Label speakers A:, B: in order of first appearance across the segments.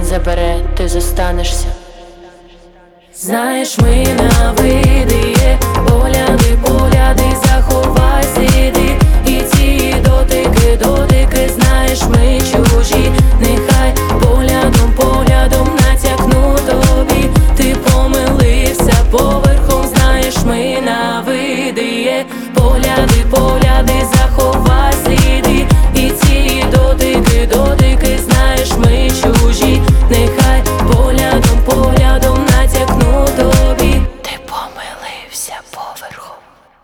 A: забере, ти зостанешся. Знаєш, ми навидіє, погляди, погляди, заховай сліди. І ці дотики, дотики, знаєш, ми чужі. Нехай поглядом, поглядом натякну тобі. Ти помилився поверхом, знаєш, ми навидіє, погляди, погляди, заховай сліди. І ці дотики, дотики, знаєш, ми чужі. Нехай поглядом, поглядом натякну тобі. Ти помилився поверхом.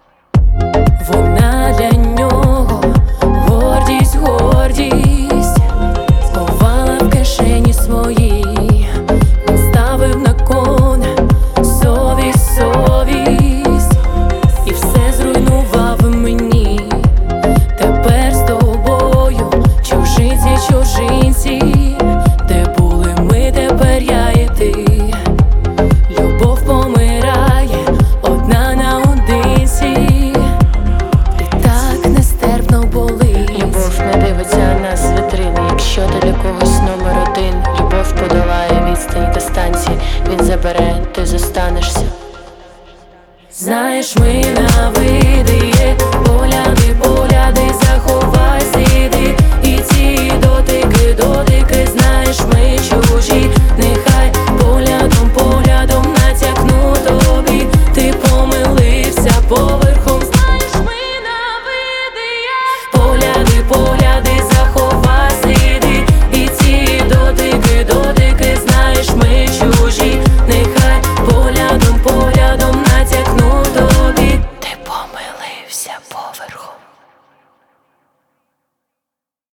A: Вона для нього гордість, гордість, сховала в кишені своїй. Він ставив на кон совість, совість, і все зруйнував мені. Тепер з тобою чужинці, чужинці. Де були ми, тепер я і ти. Любов помирає одна наодинці. І так нестерпно болить. Любов не дивиться на з вітрини. Якщо ти для когось номер один, любов подолає відстань до станції. Він забере, ти зостанешся. Знаєш, ми навидіє,